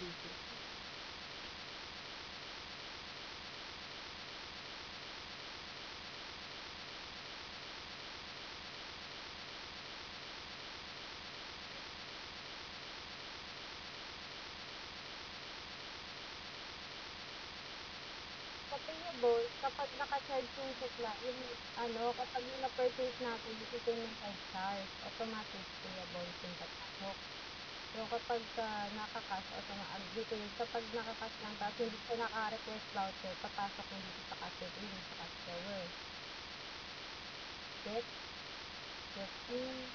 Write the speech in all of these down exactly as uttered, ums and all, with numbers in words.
busy. Sa payables, kapag naka-charge yung supply, yung ano, kapag yung na-purchase natin, ito yung five stars, automatic payable yung papasok. So, kapag uh, naka-cash, automatic, dito yung kapag naka-cash lang, tapos hindi siya naka-request voucher, papasok yung dito sa cash reading, sa cash drawer. Get? Get in.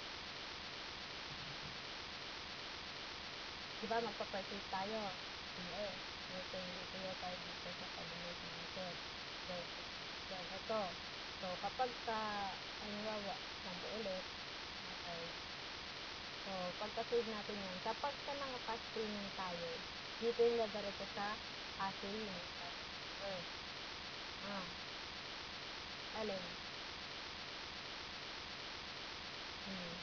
Diba, magpa-purchase tayo. Sige. Dito yung dito yung tayo dito sa cabinet market. So, then, ito. So, kapag ka, halimbawa, sampo ulit, okay. So, pagka-save natin yan, kapag ka naka-cash payment tayo, dito yung dadareto sa cashiering. Okay. Ah, alin? Hmm.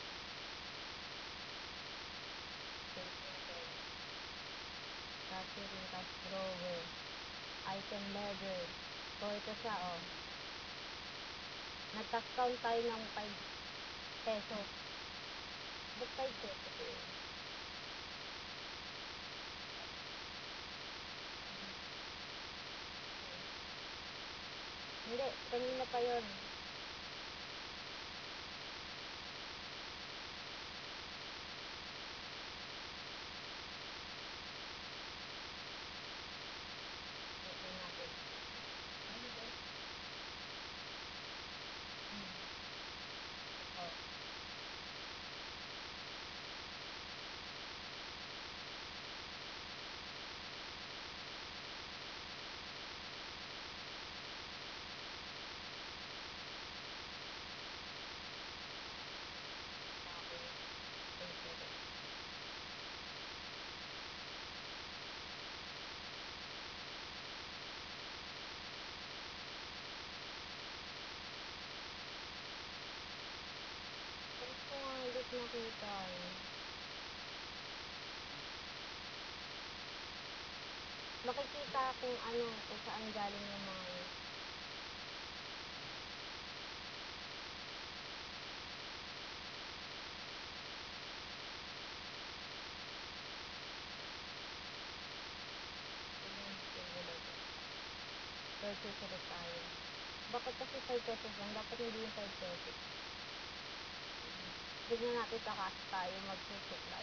Save natin. Cashiering, cash drawer, item ledger. So, ito siya, oh. Nag-cash count tayo ng five pesos. Ba't five pesos yun? Hindi, kanina pa yun. Ito natin. Hmm. Ito. Okay. Pesos. Saan ko nga ulit nakita eh. Makikita kung ano, kung saan galing yung mga yun. Tingnan natin ulit. Purchase ulit tayo. Bakit kasi five pesos lang? Dapat hindi yung five pesos. Tignan natin sa cash tayo mag-supply.